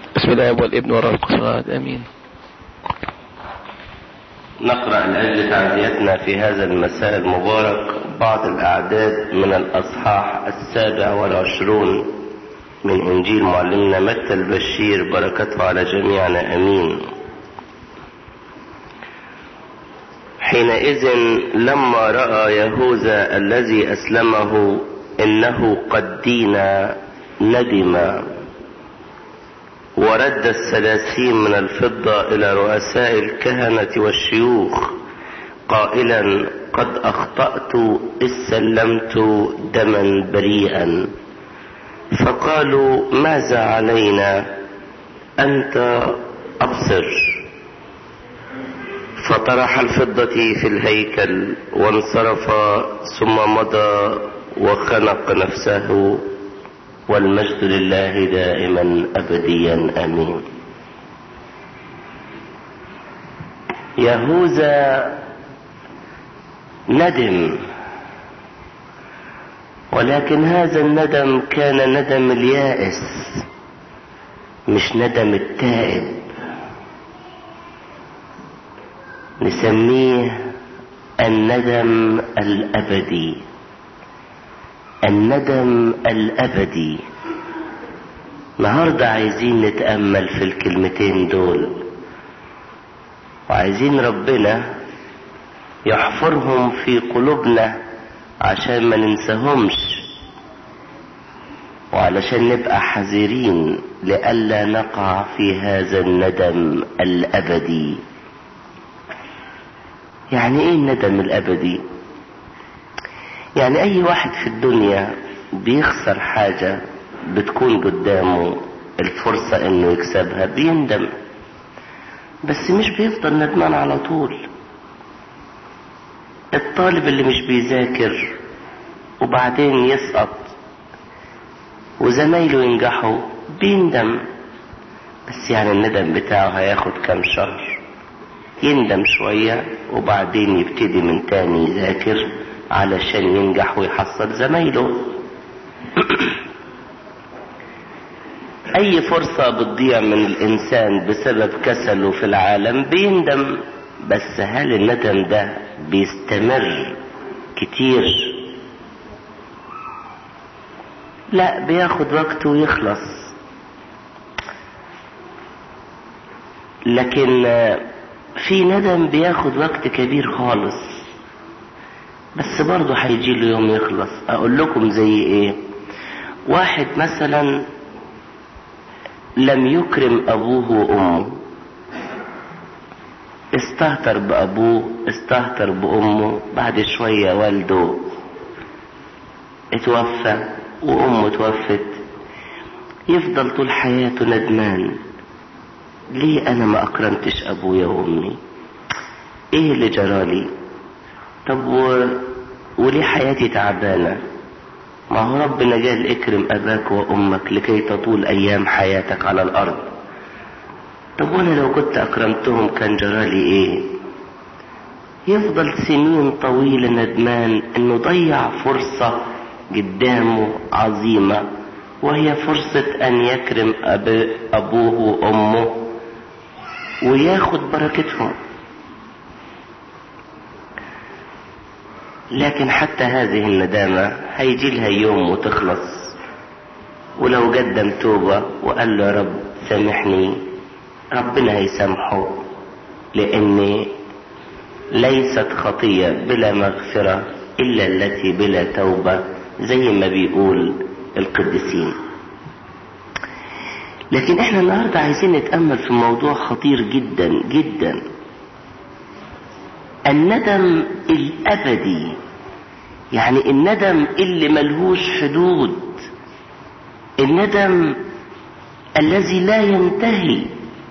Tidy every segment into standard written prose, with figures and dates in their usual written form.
بسم الله والابن والروح القدس امين. نقرأ لأجل تعزيتنا في هذا المساء المبارك بعض الأعداد من الأصحاح 27 من إنجيل معلمنا متى البشير، بركته على جميعنا امين. حينئذ لما رأى يهوذا الذي أسلمه إنه قد دين ندم، ورد 30 من الفضة إلى رؤساء الكهنة والشيوخ قائلا: قد أخطأت إذ سلمت دما بريئا. فقالوا: ماذا علينا أنت أبصر. فطرح الفضة في الهيكل وانصرف، ثم مضى وخنق نفسه، والمجد لله دائما أبديا آمين. يهوذا ندم، ولكن هذا الندم كان ندم اليائس مش ندم التائب. نسميه الندم الأبدي. الندم الأبدي. النهارده عايزين نتأمل في الكلمتين دول، وعايزين ربنا يحفرهم في قلوبنا عشان ما ننساهمش، وعلشان نبقى حذرين لئلا نقع في هذا الندم الأبدي. يعني ايه الندم الأبدي؟ يعني اي واحد في الدنيا بيخسر حاجة بتكون قدامه الفرصة انه يكسبها بيندم، بس مش بيفضل ندمان على طول. الطالب اللي مش بيذاكر وبعدين يسقط وزمايله ينجحوا بيندم، بس يعني الندم بتاعه هياخد كام شهر، يندم شوية وبعدين يبتدي من تاني يذاكر علشان ينجح ويحصل زمايله. اي فرصة بتضيع من الانسان بسبب كسله في العالم بيندم، بس هل الندم ده بيستمر كتير؟ لا، بياخد وقته ويخلص. لكن في ندم بياخد وقت كبير خالص، بس برضه هيجي له يوم يخلص. اقول لكم زي ايه؟ واحد مثلا لم يكرم ابوه وامه، استهتر بابوه استهتر بامه، بعد شوية والده اتوفى وامه اتوفت، يفضل طول حياته ندمان. ليه انا ما اكرمتش ابويا وامي؟ ايه اللي جرالي؟ طب وليه حياتي تعبانة؟ ما هو ربنا قال اكرم اباك وامك لكي تطول ايام حياتك على الارض. طب وانا لو كنت اكرمتهم كان جرالي ايه؟ يفضل سنين طويلة ندمان انه ضيع فرصة قدامه عظيمة، وهي فرصة ان يكرم ابوه وامه وياخد بركتهم. لكن حتى هذه الندامة هيجي لها يوم وتخلص، ولو قدم توبة وقال له يا رب سامحني، ربنا هيسامحه، لأن ليست خطية بلا مغفرة إلا التي بلا توبة، زي ما بيقول القديسين. لكن احنا النهاردة عايزين نتأمل في موضوع خطير جدا جدا، الندم الأبدي. يعني الندم اللي ملهوش حدود، الندم الذي لا ينتهي،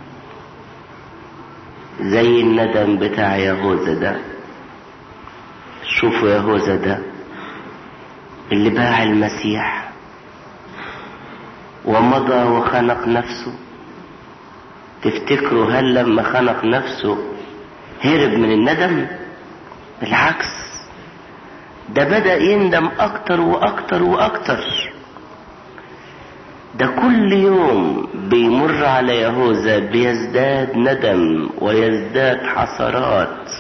زي الندم بتاع يهوذا ده. شوفوا يهوذا ده اللي باع المسيح ومضى وخنق نفسه. تفتكروا هل لما خنق نفسه هرب من الندم؟ بالعكس، ده بدأ يندم أكتر وأكتر وأكتر. ده كل يوم بيمر على يهوذا بيزداد ندم ويزداد حسرات.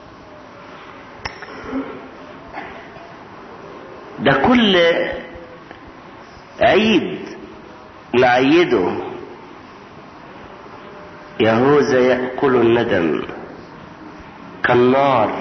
ده كل عيد نعيده يهوذا يأكل الندم كالنار.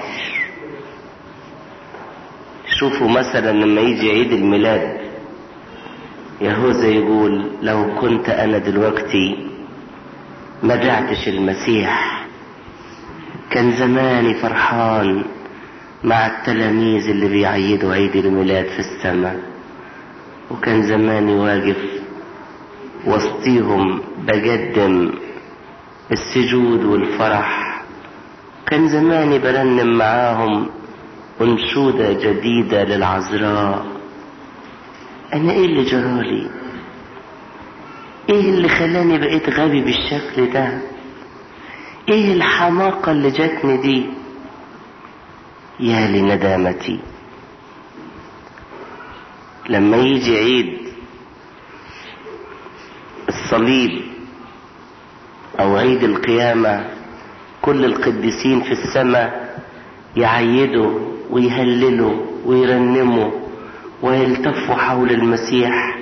شوفوا مثلا لما يجي عيد الميلاد يهوذا يقول لو كنت انا دلوقتي ما بعتش المسيح كان زماني فرحان مع التلاميذ اللي بيعيدوا عيد الميلاد في السماء، وكان زماني واقف وسطيهم بقدم السجود والفرح، كان زماني برنم معاهم أنشودة جديدة للعذراء. أنا إيه اللي جرالي؟ إيه اللي خلاني بقيت غبي بالشكل ده؟ إيه الحماقة اللي جاتني دي؟ يا لندامتي. لما يجي عيد الصليب أو عيد القيامة كل القديسين في السماء يعيدوا ويهللوا ويرنموا ويلتفوا حول المسيح،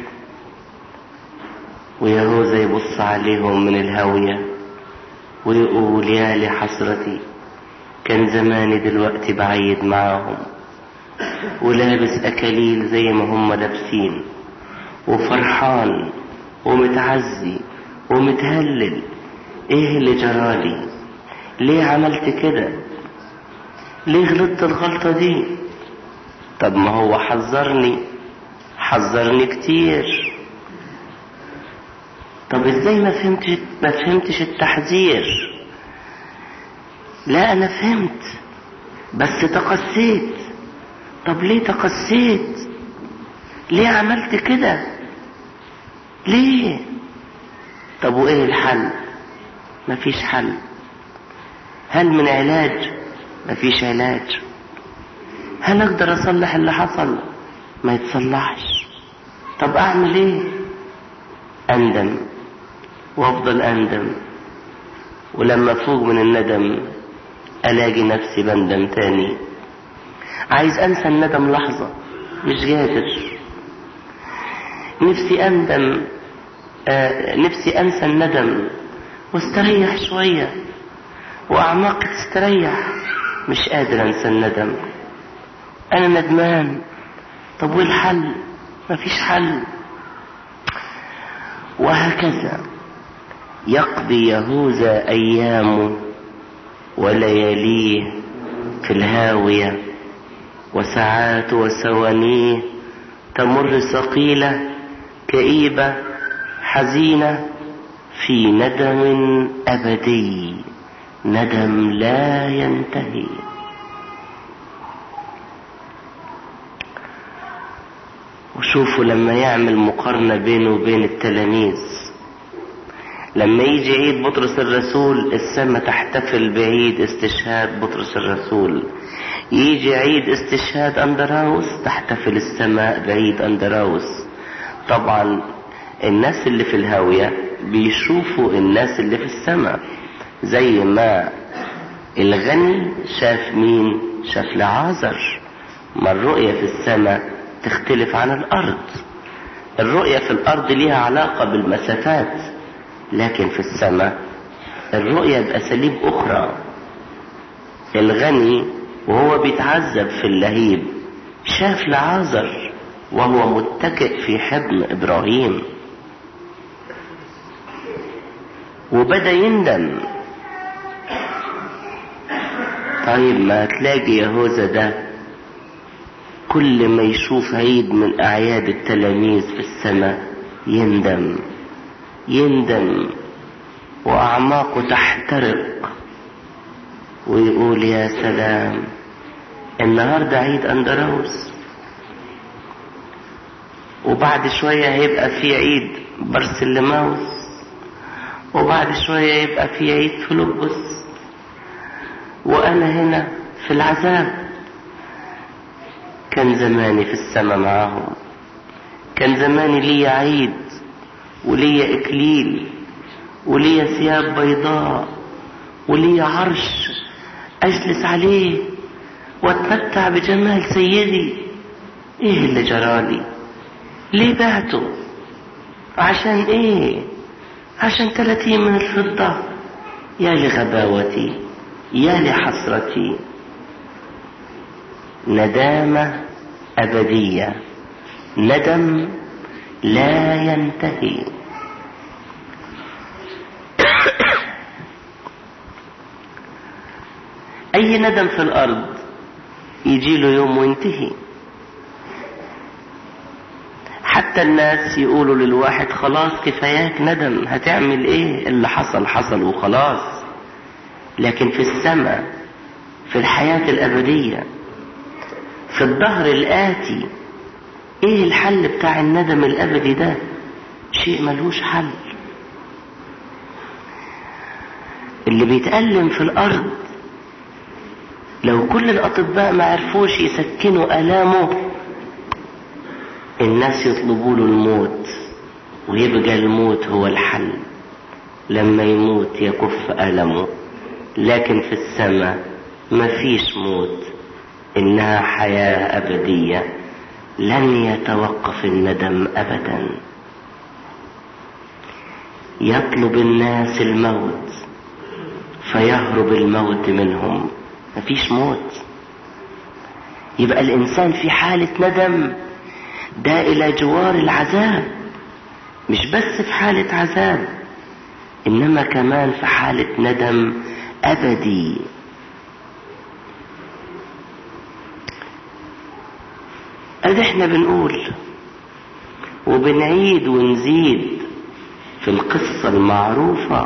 ويهوذا يبص عليهم من الهاوية ويقول يا لحسرتي، كان زماني دلوقتي بعيد معاهم ولابس أكاليل زي ما هم لابسين وفرحان ومتعزي ومتهلل. ايه اللي جرالي؟ ليه عملت كده؟ ليه غلطت الغلطة دي؟ طب ما هو حذرني كتير. طب ازاي ما فهمتش التحذير؟ لا انا فهمت بس تقسيت. طب ليه تقسيت؟ ليه عملت كده؟ ليه؟ طب وايه الحل؟ مفيش حل. هل من علاج؟ مفيش علاج. هل اقدر اصلح اللي حصل؟ ما يتصلحش. طب اعمل ايه؟ اندم وافضل اندم، ولما افوق من الندم الاقي نفسي بندم تاني. عايز انسى الندم لحظة، مش قادر. نفسي انسى الندم واستريح شوية واعماقي تستريح. مش قادر انسى الندم، انا ندمان. طب والحل؟ مفيش حل. وهكذا يقضي يهوذا ايامه ولياليه في الهاوية، وساعات وثوانيه تمر ثقيلة كئيبة حزينة في ندم أبدي، ندم لا ينتهي. وشوفوا لما يعمل مقارنة بينه وبين التلاميذ، لما يجي عيد بطرس الرسول السماء تحتفل بعيد استشهاد بطرس الرسول، يجي عيد استشهاد أندراوس تحتفل السماء بعيد أندراوس. طبعا الناس اللي في الهاوية بيشوفوا الناس اللي في السماء، زي ما الغني شاف مين؟ شاف لعازر. ما الرؤية في السماء تختلف عن الأرض. الرؤية في الأرض ليها علاقة بالمسافات، لكن في السماء الرؤية بأساليب أخرى. الغني وهو بيتعذب في اللهيب شاف لعازر وهو متكئ في حضن إبراهيم، وبدأ يندم. طيب ما تلاقي يهوذا ده كل ما يشوف عيد من أعياد التلاميذ في السماء يندم وأعماقه تحترق ويقول يا سلام، النهاردة عيد أندراوس، وبعد شوية هيبقى في عيد برسلماوس، وبعد شوية يبقى في عيد فيلبس، وأنا هنا في العذاب. كان زماني في السماء معاهم، كان زماني لي عيد وليا إكليل وليا ثياب بيضاء وليا عرش أجلس عليه واتمتع بجمال سيدي. ايه اللي جرالي؟ ليه بعته؟ عشان ايه؟ عشان 30 من الفضة؟ يا لغباوتي، يا لحسرتي. ندامة أبدية، ندم لا ينتهي. أي ندم في الأرض يجي له يوم وينتهي. حتى الناس يقولوا للواحد خلاص كفاياك ندم، هتعمل ايه؟ اللي حصل حصل وخلاص. لكن في السماء، في الحياة الأبدية، في الدهر الآتي، ايه الحل بتاع الندم الأبدي ده؟ شيء ملوش حل. اللي بيتألم في الأرض لو كل الأطباء ما عرفوش يسكنوا آلامه، الناس يطلبوا له الموت، ويبقى الموت هو الحل. لما يموت يكف ألمه. لكن في السماء مفيش موت، إنها حياة أبدية لن يتوقف الندم أبدا. يطلب الناس الموت فيهرب الموت منهم. مفيش موت. يبقى الإنسان في حالة ندم ده إلى جوار العذاب، مش بس في حالة عذاب، إنما كمان في حالة ندم أبدي. أدي احنا بنقول وبنعيد ونزيد في القصة المعروفة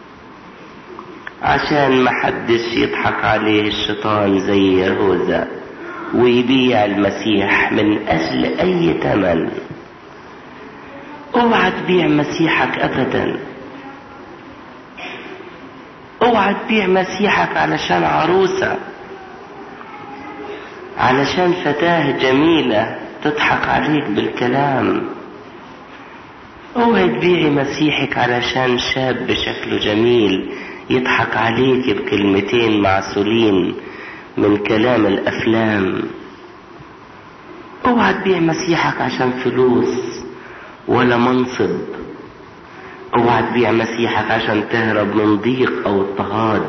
عشان ما حدش يضحك عليه الشيطان زي يهوذا ويبيع المسيح من أجل أي ثمن. اوعى تبيع مسيحك أبدا. اوعى تبيع مسيحك علشان عروسة، علشان فتاة جميلة تضحك عليك بالكلام. اوعى تبيعي مسيحك علشان شاب شكله جميل يضحك عليك بكلمتين معسولين من كلام الأفلام. اوعى تبيع مسيحك عشان فلوس ولا منصب. اوعى تبيع مسيحك عشان تهرب من ضيق او اضطهاد.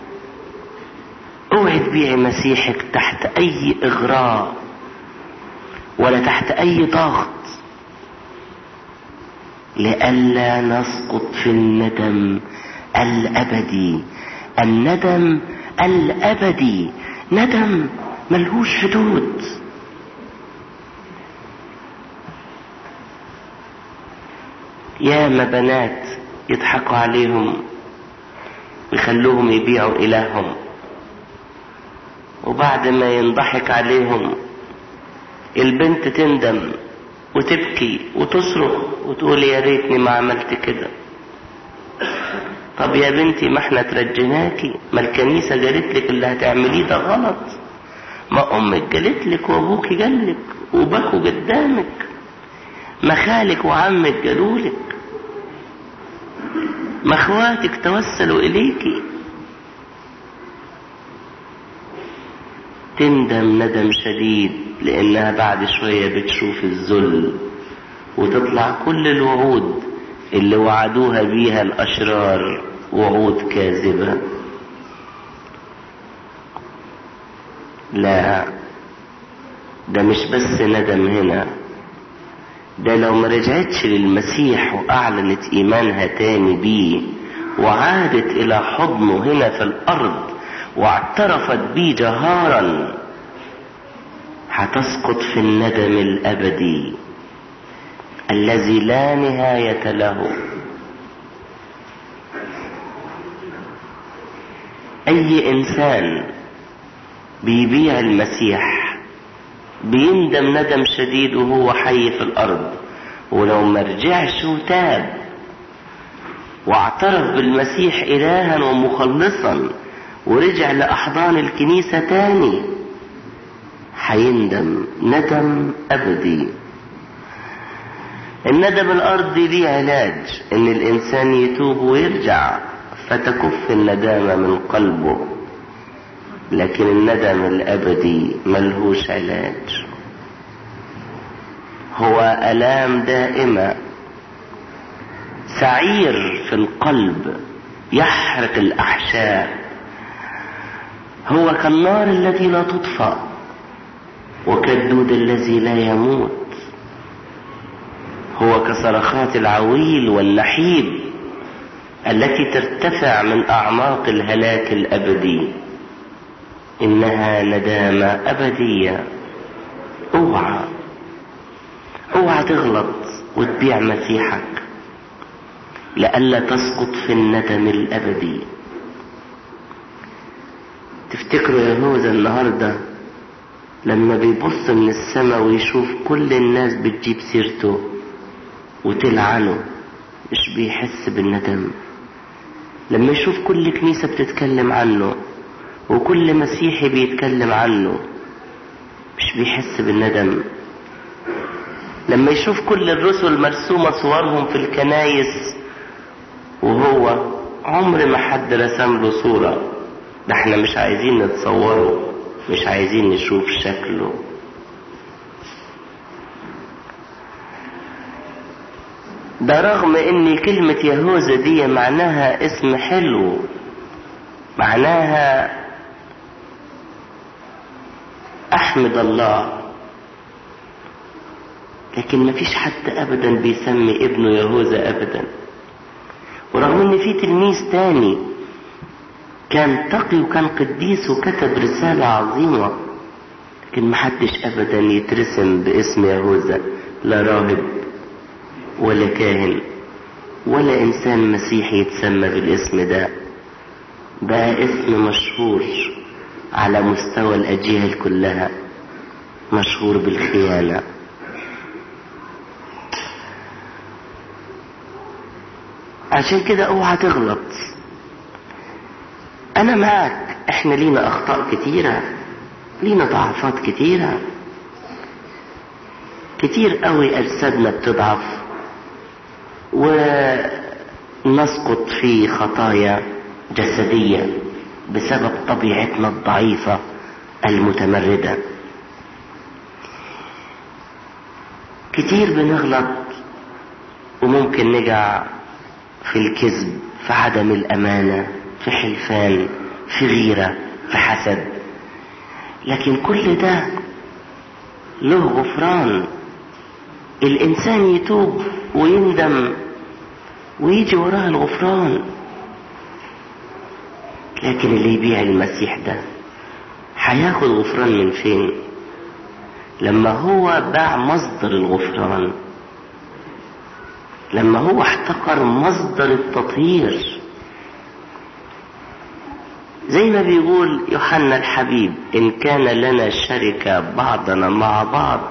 اوعى تبيع مسيحك تحت اي اغراء ولا تحت اي ضغط، لئلا نسقط في الندم الابدي. الندم الابدي ندم ملهوش حدود. ياما بنات يضحكوا عليهم ويخلوهم يبيعوا إلههم، وبعد ما ينضحك عليهم البنت تندم وتبكي وتصرخ وتقول يا ريتني ما عملت كده. طب يا بنتي ما احنا ترجناكي، ما الكنيسة قالت لك اللي هتعمليه ده غلط، ما امك قالت لك وابوك قال لك وبكوا قدامك، ما خالك وعمك قالوا لك، ما اخواتك توسلوا اليكي. تندم ندم شديد لانها بعد شوية بتشوف الذل وتطلع كل الوعود اللي وعدوها بيها الاشرار وعود كاذبة. لا، ده مش بس ندم هنا، ده لو ما رجعتش للمسيح واعلنت ايمانها تاني بيه وعادت الى حضنه هنا في الارض واعترفت بيه جهارا، هتسقط في الندم الابدي الذي لا نهاية له. اي انسان بيبيع المسيح بيندم ندم شديد وهو حي في الارض، ولو ما رجعش وتاب واعترف بالمسيح الها ومخلصا ورجع لاحضان الكنيسة تاني هيندم ندم ابدي. الندم الأرضي ليه علاج، إن الإنسان يتوب ويرجع فتكف الندامة من قلبه، لكن الندم الأبدي ملهوش علاج، هو ألام دائمة، سعير في القلب يحرق الأحشاء، هو كالنار التي لا تطفأ وكالدود الذي لا يموت، هو كصرخات العويل والنحيب التي ترتفع من أعماق الهلاك الأبدي، إنها ندامة أبدية. اوعى تغلط وتبيع مسيحك لئلا تسقط في الندم الأبدي. تفتكروا يهوذا النهاردة لما بيبص من السماء ويشوف كل الناس بتجيب سيرته وتلعنه، مش بيحس بالندم؟ لما يشوف كل كنيسة بتتكلم عنه وكل مسيحي بيتكلم عنه، مش بيحس بالندم؟ لما يشوف كل الرسل مرسومة صورهم في الكنايس وهو عمر ما حد رسم له صورة، ده احنا مش عايزين نتصوره، مش عايزين نشوف شكله. ده رغم ان كلمة يهوذا دي معناها اسم حلو، معناها احمد الله، لكن مفيش حد ابدا بيسمي ابنه يهوذا ابدا. ورغم ان في تلميذ تاني كان تقي وكان قديس وكتب رسالة عظيمة، لكن محدش ابدا يترسم باسم يهوذا، لا راهب ولا كاهن ولا انسان مسيحي يتسمى بالاسم ده. بقى اسم مشهور على مستوى الاجيال كلها، مشهور بالخيانة. عشان كده اوعى تغلط. انا معك، احنا لينا اخطاء كتيرة، لينا ضعفات كتيرة، كتير قوي اجسادنا بتضعف ونسقط في خطايا جسدية بسبب طبيعتنا الضعيفة المتمردة. كتير بنغلط وممكن نقع في الكذب، في عدم الأمانة، في حلفان، في غيرة، في حسد، لكن كل ده له غفران. الإنسان يتوب ويندم ويجي وراها الغفران، لكن اللي يبيع المسيح ده هياخد غفران من فين لما هو باع مصدر الغفران، لما هو احتقر مصدر التطهير؟ زي ما بيقول يوحنا الحبيب: إن كان لنا شركة بعضنا مع بعض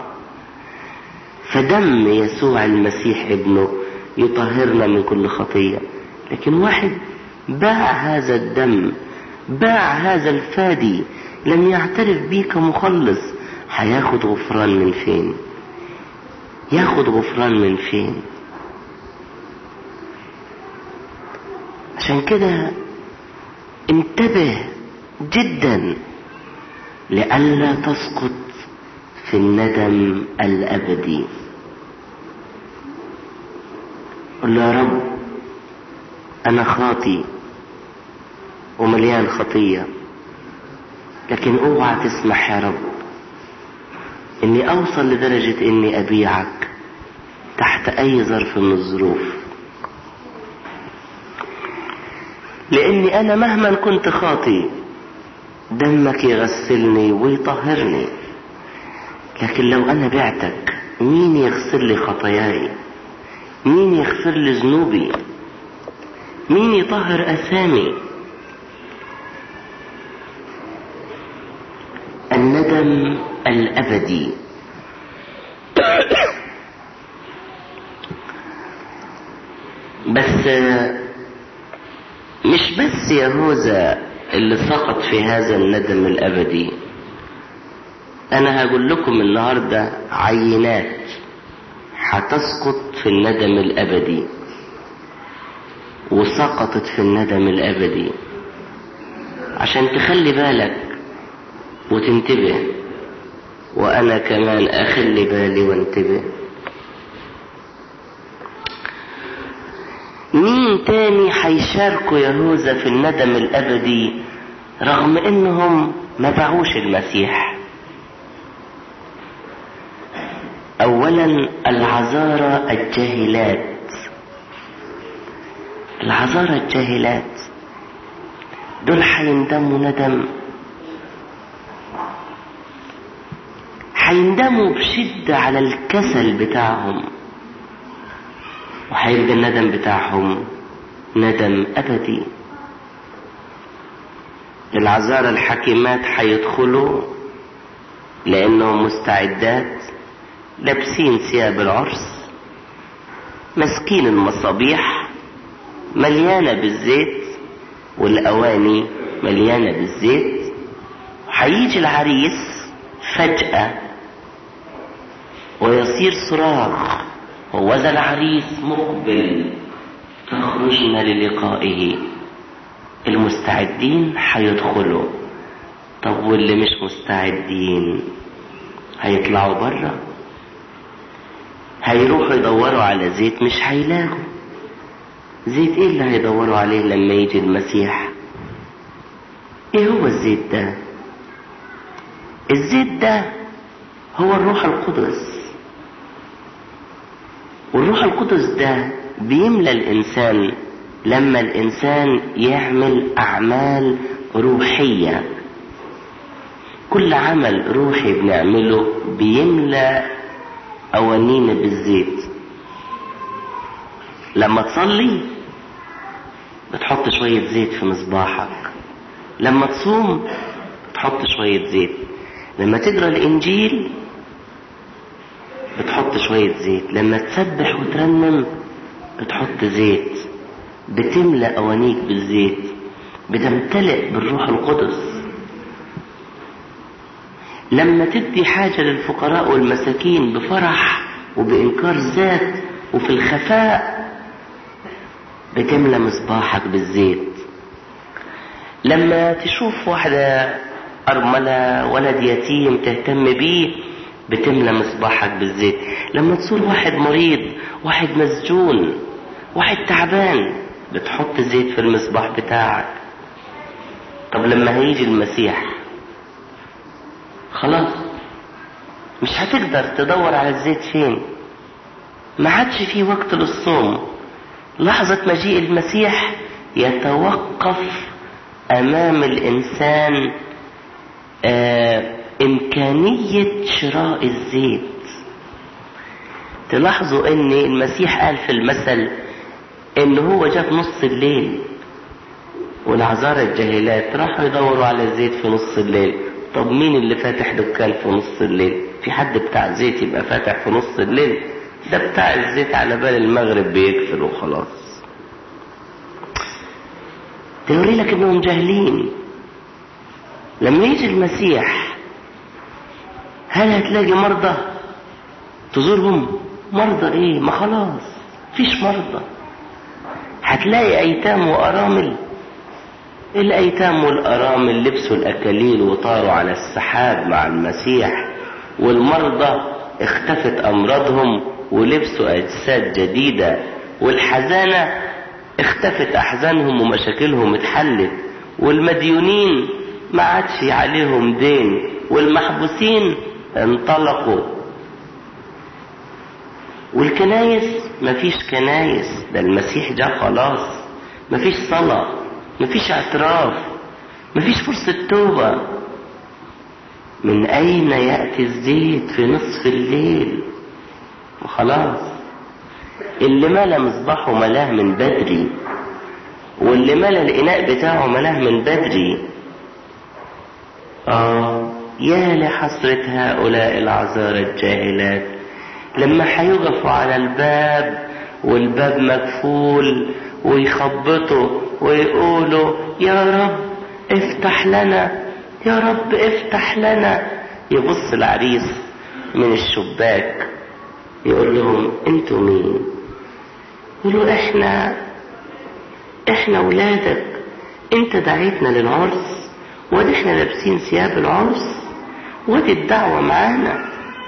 فدم يسوع المسيح ابنه يطهرنا من كل خطية. لكن واحد باع هذا الدم، باع هذا الفادي، لم يعترف بيه كمخلص، هياخد غفران من فين؟ ياخد غفران من فين؟ عشان كده انتبه جدا لئلا تسقط في الندم الأبدي. قل له: يا رب أنا خاطي ومليان خطية، لكن اوعى تسمح يا رب اني اوصل لدرجة اني ابيعك تحت اي ظرف من الظروف، لاني انا مهما كنت خاطي دمك يغسلني ويطهرني، لكن لو انا بعتك مين يغسل لي خطاياي؟ مين يغفر لي ذنوبي؟ مين يطهر اثامي؟ الندم الأبدي. بس مش بس يهوذا اللي سقط في هذا الندم الأبدي. أنا هقول لكم النهاردة عينات هتسقط في الندم الأبدي، وسقطت في الندم الأبدي. عشان تخلي بالك وتنتبه، وأنا كمان أخلي بالي وانتبه. مين تاني هيشاركوا يهوذا في الندم الأبدي رغم إنهم ما باعوش المسيح؟ أولا العذارى الجاهلات. العذارى الجاهلات دول هيندموا ندم، هيندموا بشدة على الكسل بتاعهم، وهيبقى الندم بتاعهم ندم أبدي. العذارى الحكيمات هيدخلوا لأنهم مستعدات، لابسين ثياب العرس، ماسكين المصابيح مليانة بالزيت والأواني مليانة بالزيت. وهيجي العريس فجأة ويصير صراخ: وذا العريس مقبل فاخرجنا للقائه. المستعدين هيدخلوا. طب واللي مش مستعدين هيطلعوا بره، هيروحوا يدوروا على زيت مش هيلاقوا. زيت ايه اللي هيدوروا عليه لما يجي المسيح؟ ايه هو الزيت ده؟ الزيت ده هو الروح القدس. والروح القدس ده بيملى الإنسان لما الإنسان يعمل أعمال روحية. كل عمل روحي بنعمله بيملى أوانينا بالزيت. لما تصلي بتحط شوية زيت في مصباحك، لما تصوم بتحط شوية زيت، لما تقرأ الإنجيل بتحط شوية زيت، لما تسبح وترنم بتحط زيت. بتملأ أوانيك بالزيت، بتمتلئ بالروح القدس. لما تدي حاجة للفقراء والمساكين بفرح وبإنكار ذات وفي الخفاء بتملى مصباحك بالزيت. لما تشوف واحدة أرملة ولد يتيم تهتم بيه بتملى مصباحك بالزيت. لما تزور واحد مريض، واحد مسجون، واحد تعبان، بتحط زيت في المصباح بتاعك. طب لما هيجي المسيح خلاص مش هتقدر تدور على الزيت فين. ما عادش في وقت للصوم. لحظة مجيء المسيح يتوقف أمام الإنسان إمكانية شراء الزيت. تلاحظوا ان المسيح قال في المثل ان هو جاب نص الليل، والعذارى الجاهلات راحوا يدوروا على الزيت في نص الليل. طب مين اللي فاتح دكان في نص الليل؟ في حد بتاع زيت يبقى فاتح في نص الليل؟ ده بتاع الزيت على بال المغرب بيقفل وخلاص. توري لك انهم جاهلين. لما يجي المسيح هل هتلاقي مرضى تزورهم؟ مرضى ايه؟ ما خلاص فيش مرضى. هتلاقي ايتام وارامل. الايتام والارامل لبسوا الاكاليل وطاروا على السحاب مع المسيح، والمرضى اختفت امراضهم ولبسوا اجساد جديدة، والحزانة اختفت احزانهم ومشاكلهم اتحلت، والمديونين ما عادش عليهم دين، والمحبوسين انطلقوا، والكنايس مفيش كنايس. ده المسيح جاء خلاص. مفيش صلاة، مفيش اعتراف، مفيش فرصة توبة. من اين يأتي الزيت في نصف الليل؟ وخلاص اللي ملا مصباحه ملاه من بدري، واللي ملا الاناء بتاعه ملاه من بدري. يا لحسرة هؤلاء العذارى الجاهلات لما هيقفوا على الباب والباب مقفول ويخبطوا ويقولوا يا رب افتح لنا، يا رب افتح لنا. يبص العريس من الشباك يقول لهم انتوا مين؟ يقولوا احنا ولادك، انت دعيتنا للعرس، وادي احنا لابسين ثياب العرس، وادي الدعوة معانا،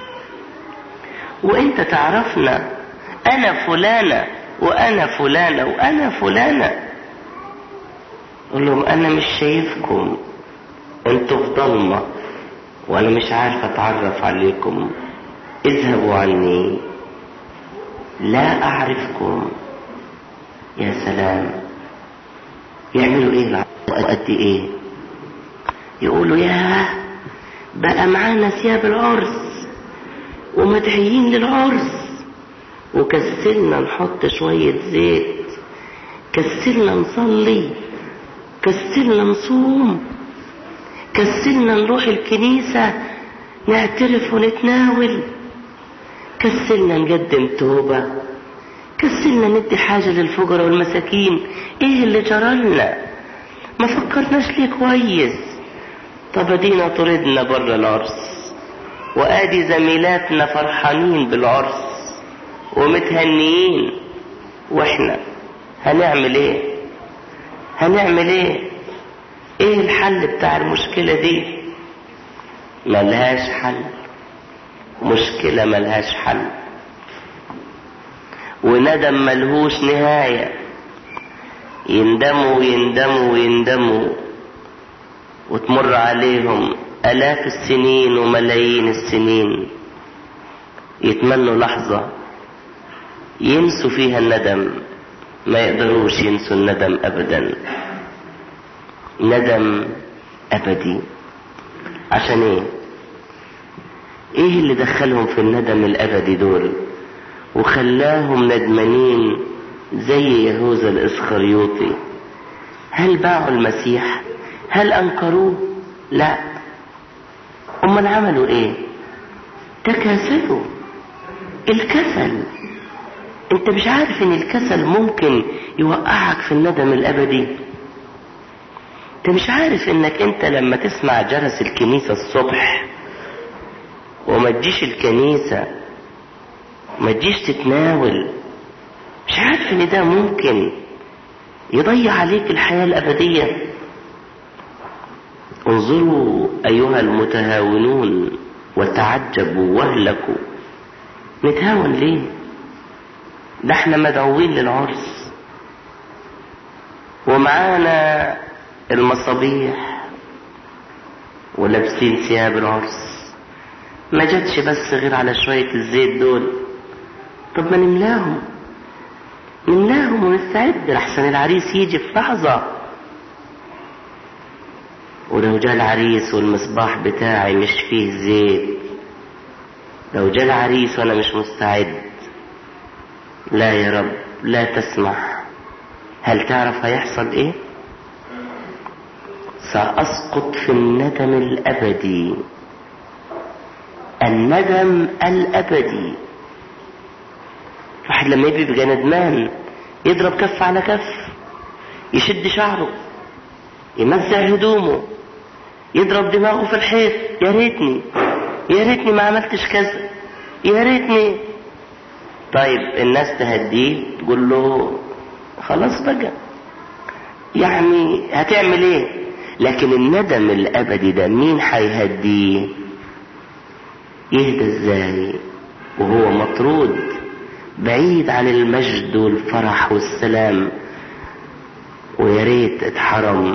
وانت تعرفنا، انا فلانة وانا فلانة وانا فلانة. يقول لهم انا مش شايفكم، انتوا في ضلمة وانا مش عارف اتعرف عليكم، اذهبوا عني، لا اعرفكم. يا سلام، يعملوا ايه قد ايه؟ يقولوا ياه، بقى معانا ثياب العرس ومدعيين للعرس، وكسلنا نحط شوية زيت، كسلنا نصلي، كسلنا نصوم، كسلنا نروح الكنيسة نعترف ونتناول، كسلنا نقدم توبة، كسلنا ندي حاجة للفقراء والمساكين. ايه اللي جرالنا؟ ما فكرناش ليه كويس؟ طب ادينا طردنا بره العرس، وادي زميلاتنا فرحانين بالعرس ومتهنيين، واحنا هنعمل ايه؟ ايه الحل بتاع المشكلة دي؟ ملهاش حل، مشكلة ملهاش حل، وندم ملهوش نهاية. يندموا وتمر عليهم آلاف السنين وملايين السنين، يتمنوا لحظة ينسوا فيها الندم، ما يقدروش ينسوا الندم أبدا. ندم أبدي. عشان ايه اللي دخلهم في الندم الأبدي دول وخلاهم ندمانين زي يهوذا الإسخريوطي؟ هل باعوا المسيح؟ هل أنكروه؟ لا. أمال عملوا ايه؟ تكاسلوا. الكسل، انت مش عارف ان الكسل ممكن يوقعك في الندم الأبدي؟ انت مش عارف انك انت لما تسمع جرس الكنيسة الصبح وما تجيش الكنيسة، ما تجيش تتناول، مش عارف ان ده ممكن يضيع عليك الحياة الأبدية؟ انظروا أيها المتهاونون وتعجبوا واهلكوا. نتهاون ليه؟ ده احنا مدعوين للعرس ومعانا المصابيح ولابسين ثياب العرس، ما جاتش بس غير على شوية الزيت دول. طب ما نملاهم ونستعد لحسن العريس يجي في لحظة. ولو جاء العريس والمصباح بتاعي مش فيه زيت، لو جاء العريس وانا مش مستعد، لا يا رب لا تسمح. هل تعرف هيحصل ايه؟ سأسقط في الندم الأبدي. الندم الأبدي. واحد لما يبقى ندمان يضرب كف على كف، يشد شعره، يمزع هدومه، يضرب دماغه في الحيط. يا ريتني ما عملتش كذا، يا ريتني. طيب الناس تهديه، تقول له خلاص بقى، يعني هتعمل ايه؟ لكن الندم الأبدي ده مين هيهديه؟ يهدى ازاي وهو مطرود بعيد عن المجد والفرح والسلام؟ ويا ريت اتحرم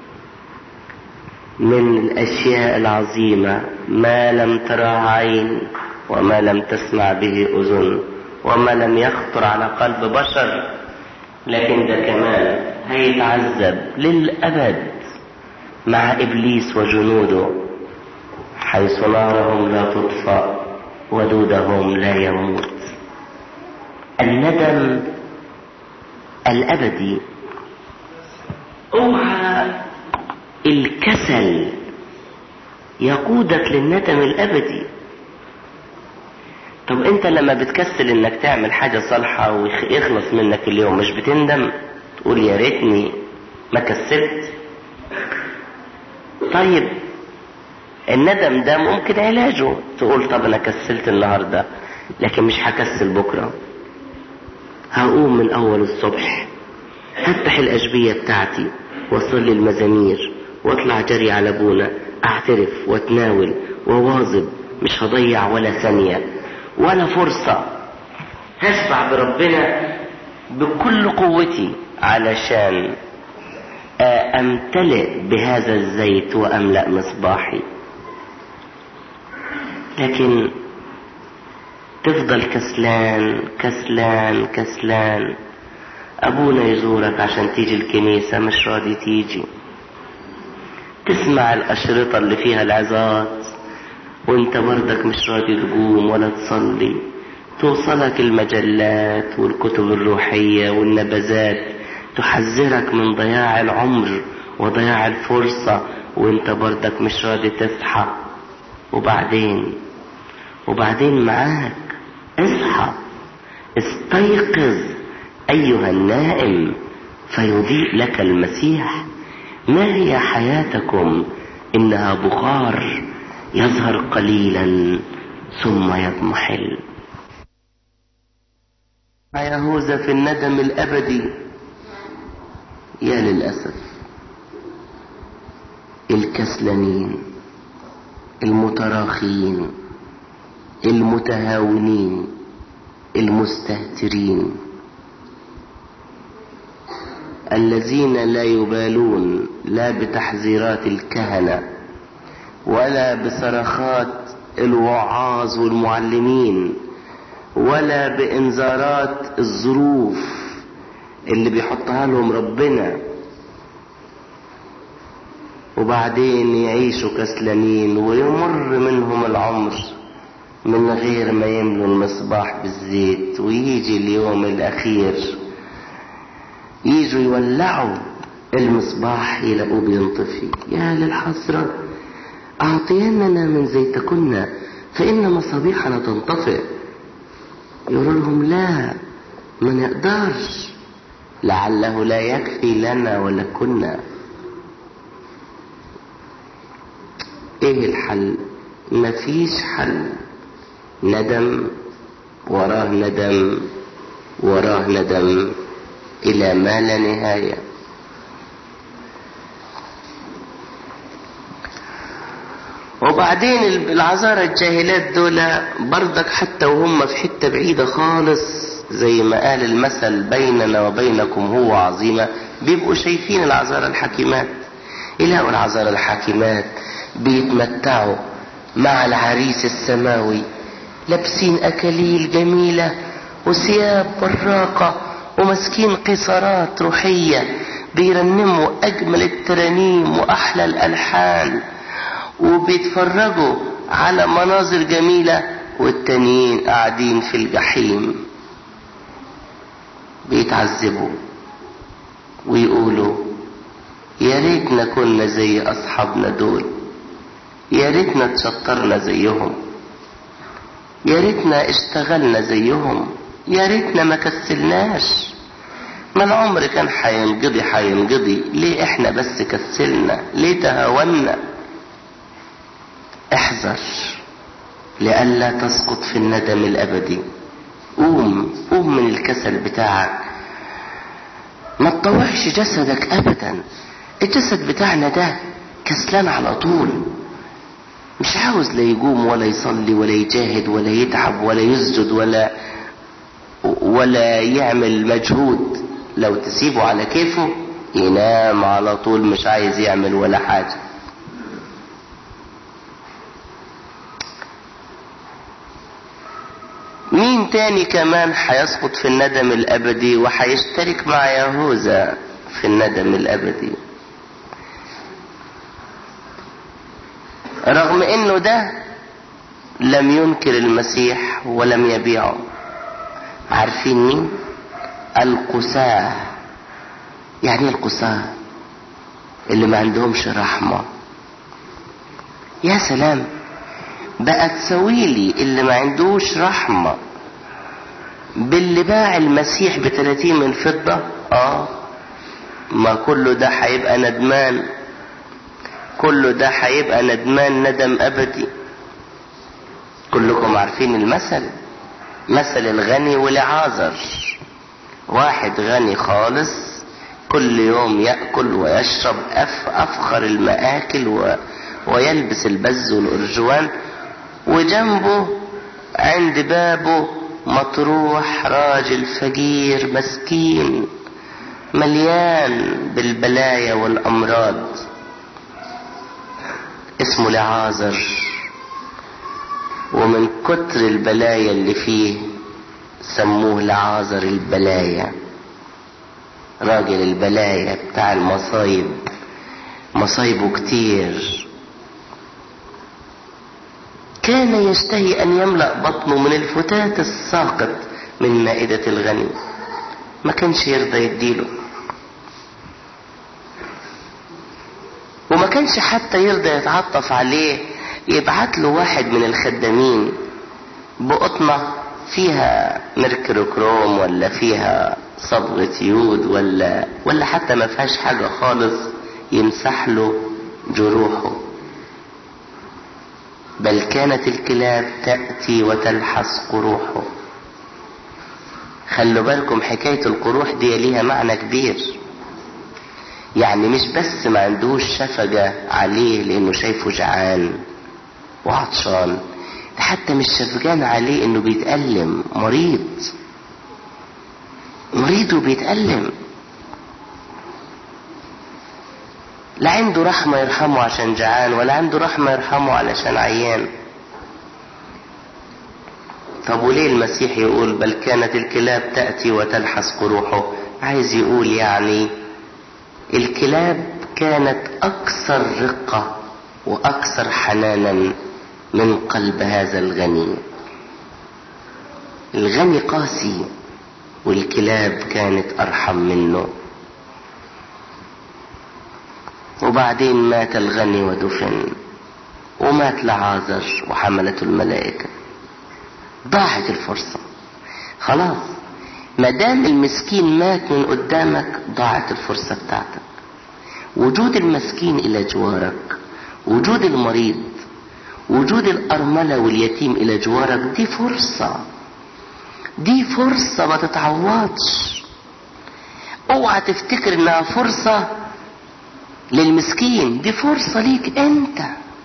من الأشياء العظيمة، ما لم ترى عين وما لم تسمع به أذن وما لم يخطر على قلب بشر. لكن ده كمان هيتعذب للأبد مع إبليس وجنوده، حيث نارهم لا تطفأ ودودهم لا يموت. الندم الأبدي. اوعى الكسل يقودك للندم الأبدي. طب انت لما بتكسل انك تعمل حاجة صالحة ويخلص منك اليوم، مش بتندم؟ تقول يا ريتني ما كسلت. طيب الندم ده ممكن علاجه، تقول طب انا كسلت النهاردة، لكن مش هكسل بكرة. هقوم من اول الصبح، هفتح الاشبية بتاعتي واصلي المزامير واطلع جري على ابونا، اعترف واتناول وواظب. مش هضيع ولا ثانية ولا فرصة. هشبع بربنا بكل قوتي علشان امتلئ بهذا الزيت واملأ مصباحي. لكن تفضل كسلان كسلان كسلان. ابونا يزورك عشان تيجي الكنيسة مش راضي تيجي. تسمع الاشرطة اللي فيها العظات وانت بردك مش راضي تقوم ولا تصلي. توصلك المجلات والكتب الروحية والنبذات تحذرك من ضياع العمر وضياع الفرصة وانت بردك مش راضي تصحى. وبعدين معاك اصحى، استيقظ ايها النائم فيضيء لك المسيح. ما هي حياتكم؟ انها بخار يظهر قليلا ثم يضمحل. يهوذا في الندم الابدي. يا للاسف الكسلانين المتراخين المتهاونين المستهترين الذين لا يبالون لا بتحذيرات الكهنة ولا بصرخات الوعاظ والمعلمين ولا بإنذارات الظروف اللي بيحطها لهم ربنا، وبعدين يعيشوا كسلانين ويمر منهم العمر من غير ما يملوا المصباح بالزيت. ويجي اليوم الأخير يجوا يولعوا المصباح يلاقوه بينطفي. يا للحسرة، أعطيننا من زيتكن فإن مصابيحنا تنطفئ. يقول لهم لا، ما نقدرش، لعله لا يكفي لنا ولكنا. ايه الحل؟ مفيش حل. ندم وراه ندم وراه ندم الى ما لا نهاية. وبعدين العذارى الجاهلات دول برضك حتى وهم في حتة بعيدة خالص، زي ما قال المثل بيننا وبينكم هو عظيمة، بيبقوا شايفين العذارى الحكيمات. يلاقوا العذارى الحكيمات بيتمتعوا مع العريس السماوي، لابسين أكاليل جميلة وثياب براقة ومسكين قصارات روحية، بيرنموا أجمل الترانيم وأحلى الألحان وبيتفرجوا على مناظر جميلة، والتانيين قاعدين في الجحيم بيتعذبوا ويقولوا يا ريتنا كنا زي أصحابنا دول، يا ريتنا تشطرنا زيهم، يا ريتنا اشتغلنا زيهم، يا ريتنا ما كسلناش. ما العمر كان حينقضي، ليه احنا بس كسلنا؟ ليه تهاونا؟ احذر لئلا تسقط في الندم الابدي. قوم من الكسل بتاعك، ما تطوعش جسدك ابدا. الجسد بتاعنا ده كسلان على طول، مش عاوز لا يقوم ولا يصلي ولا يجاهد ولا يتعب ولا يسجد ولا يعمل مجهود. لو تسيبه على كيفه ينام على طول، مش عايز يعمل ولا حاجة. مين تاني كمان حيسقط في الندم الابدي وحيشترك مع يهوذا في الندم الابدي؟ رغم انه ده لم ينكر المسيح ولم يبيعه. عارفين مين؟ القساة. يعني القساة اللي ما عندهمش رحمة. يا سلام، بقى تسويلي اللي ما عندوش رحمة باللي باع المسيح ب30 من فضة. ما كله ده هيبقى ندمان، كله ده هيبقى ندمان ندم ابدي. كلكم عارفين المثل مثل الغني ولعازر. واحد غني خالص كل يوم يأكل ويشرب أفخر المآكل ويلبس البز والأرجوان، وجنبه عند بابه مطروح راجل فقير مسكين مليان بالبلايا والأمراض اسمه لعازر، ومن كتر البلايا اللي فيه سموه لعازر البلايا، راجل البلايا بتاع المصايب، مصايبه كتير. كان يشتهي أن يملأ بطنه من الفتات الساقط من مائدة الغني، ما كانش يرضى يديله، وما كانش حتى يرضى يتعطف عليه، يبعت له واحد من الخدامين بقطنة فيها مركروكروم ولا فيها صبغة يود ولا حتى ما فيهاش حاجة خالص يمسح له جروحه. بل كانت الكلاب تأتي وتلحس قروحه. خلوا بالكم حكاية القروح دي ليها معنى كبير، يعني مش بس ما عندوش شفقة عليه لانه شايفه جعان وعطشان، ده حتى مش شفقان عليه انه بيتألم، مريض وبيتألم، لا عنده رحمة يرحمه عشان جعان ولا عنده رحمة يرحمه علشان عيان. طب وليه المسيح يقول بل كانت الكلاب تأتي وتلحس قروحه؟ عايز يقول يعني الكلاب كانت أكثر رقة وأكثر حنانا من قلب هذا الغني. الغني قاسي والكلاب كانت أرحم منه. وبعدين مات الغني ودفن، ومات لعازر وحملته الملائكة. ضاعت الفرصة خلاص، ما دام المسكين مات من قدامك ضاعت الفرصة بتاعتك. وجود المسكين إلى جوارك، وجود المريض، وجود الأرملة واليتيم إلى جوارك، دي فرصة ما تتعوضش. اوعى تفتكر انها فرصة للمسكين، دي فرصة ليك انت،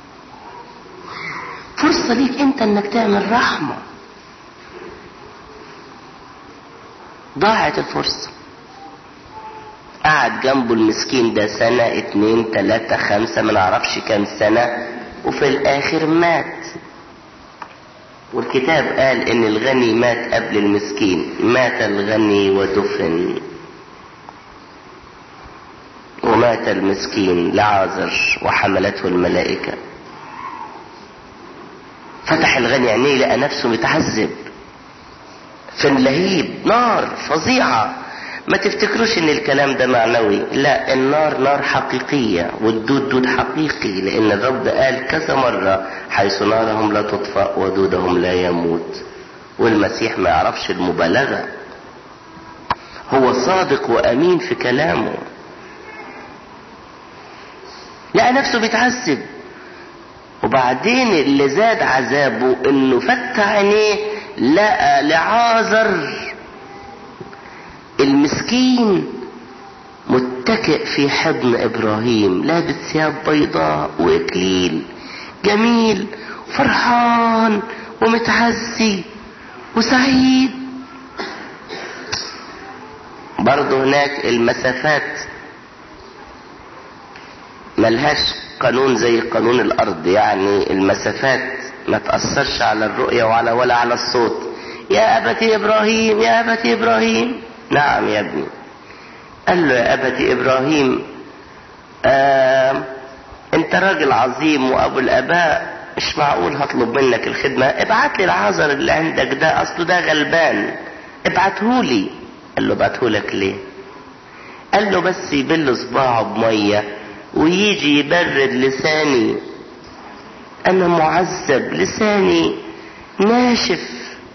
فرصة ليك انت انك تعمل رحمة. ضاعت الفرصة. قعد جنبه المسكين ده سنة 2 3 5 ما نعرفش كام سنة، وفي الاخر مات. والكتاب قال ان الغني مات قبل المسكين، مات الغني ودفن، ومات المسكين لعازر وحملته الملائكة. فتح الغني عينيه لقى نفسه متعذب في اللهيب، نار فظيعة. ما تفتكروش ان الكلام ده معنوي، لا، النار نار حقيقية، والدود دود حقيقي، لان الرب قال كذا مرة حيث نارهم لا تطفأ ودودهم لا يموت. والمسيح ما يعرفش المبالغة، هو صادق وامين في كلامه. لقى نفسه بيتعذب، وبعدين اللي زاد عذابه انه فتح عينيه لقى لعازر المسكين متكئ في حضن ابراهيم، لابس ثياب بيضاء واكليل جميل، فرحان ومتعزي وسعيد. برضه هناك المسافات ملهاش قانون زي قانون الارض، يعني المسافات ما تأثرش على الرؤية ولا على الصوت. يا أبتي إبراهيم، يا أبتي إبراهيم. نعم يا ابني. قال له يا أبتي إبراهيم، انت راجل عظيم وأبو الآباء، مش معقول هطلب منك الخدمة، ابعت لي العازر اللي عندك ده، أصله ده غلبان، ابعتهولي. قال له ابعتهولك ليه؟ قال له بس يبل صباعه بمية ويجي يبرد لساني، انا معذب، لساني ناشف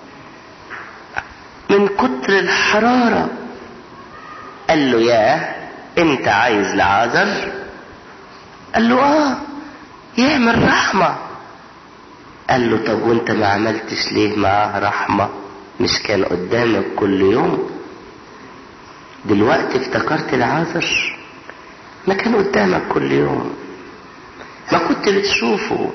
من كتر الحرارة. قال له ياه انت عايز لعازر؟ قال له يعمل رحمة. قال له طب وانت ما عملتش ليه معاه رحمة؟ مش كان قدامك كل يوم؟ دلوقتي افتكرت العازر؟ ما كان قدامك كل يوم، ما كنت بتشوفه،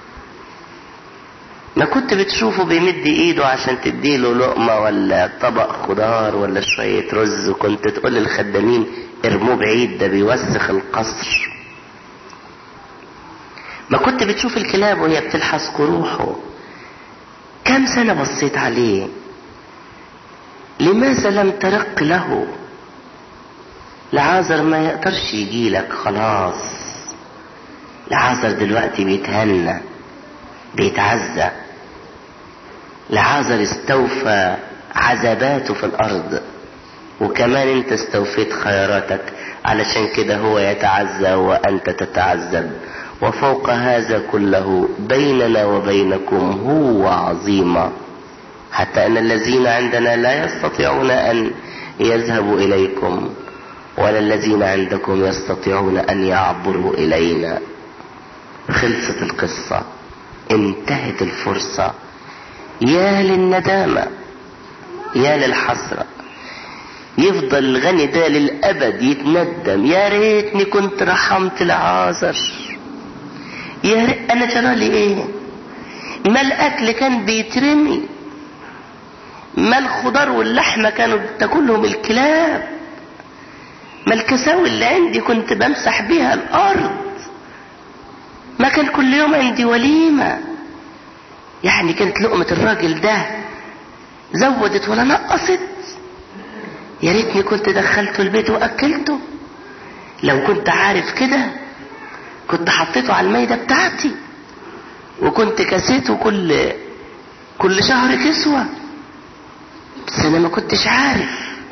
ما كنت بتشوفه بيمد ايده عشان تديله لقمة ولا طبق خضار ولا شوية رز، وكنت تقول للخدامين ارموه بعيد ده بيوسخ القصر. ما كنت بتشوف الكلاب وهي بتلحس جروحه. كم سنة بصيت عليه؟ لماذا لم ترق له؟ لعازر ما يقدرش يجيلك خلاص. لعازر دلوقتي بيتهنى بيتعزى. لعازر استوفى عذاباته في الارض، وكمان انت استوفيت خيراتك، علشان كده هو يتعزى وانت تتعذب. وفوق هذا كله بيننا وبينكم هو عظيمة، حتى ان الذين عندنا لا يستطيعون ان يذهبوا اليكم، ولا الذين عندكم يستطيعون ان يعبروا الينا. خلصت القصة، انتهت الفرصة. يا للندامة، يا للحسرة. يفضل الغني ده للأبد يتندم، يا ريتني كنت رحمت العازر، يا ريت. أنا جرالي إيه؟ ما الأكل كان بيترمي، ما الخضار واللحمة كانوا بتاكلهم الكلاب، ما الكساوي اللي عندي كنت بمسح بيها الأرض، ما كان كل يوم عندي وليمة. يعني كانت لقمة الراجل ده زودت ولا نقصت؟ يا ريتني كنت دخلته البيت وأكلته. لو كنت عارف كده كنت حطيته على الميدة بتاعتي، وكنت كسيته كل شهر كسوة. بس أنا ما كنتش عارف.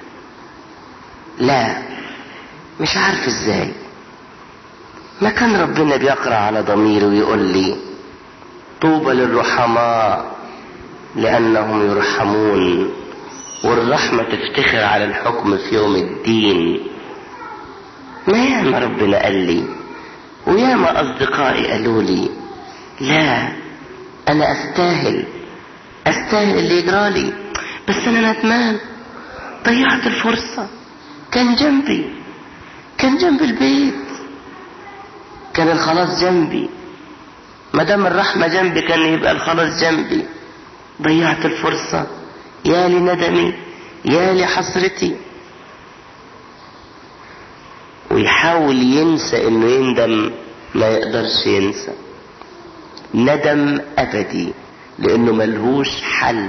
لا، مش عارف ازاي. ما كان ربنا بيقرأ على ضميري ويقول لي طوبى للرحماء لأنهم يرحمون، والرحمة تفتخر على الحكم في يوم الدين. ما ياما ربنا قال لي، وياما أصدقائي قالوا لي لا أنا أستاهل اللي يجرالي، بس أنا ندمان، ضيعت الفرصة. كان جنب البيت، كان الخلاص جنبي. ما دام الرحمة جنبي كان يبقى الخلاص جنبي. ضيعت الفرصة. يا لندمي، يا لحسرتي. ويحاول ينسى انه يندم، ما يقدرش ينسى. ندم ابدي لانه ملهوش حل.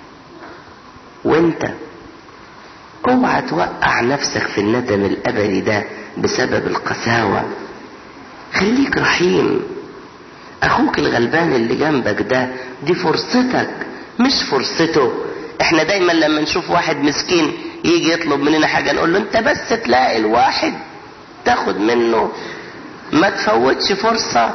وانت اوعى توقع نفسك في الندم الابدي ده بسبب القساوة. خليك رحيم. اخوك الغلبان اللي جنبك ده دي فرصتك مش فرصته. احنا دايما لما نشوف واحد مسكين يجي يطلب مننا حاجة نقول له انت بس تلاقي الواحد تاخد منه، ما تفوتش فرصة.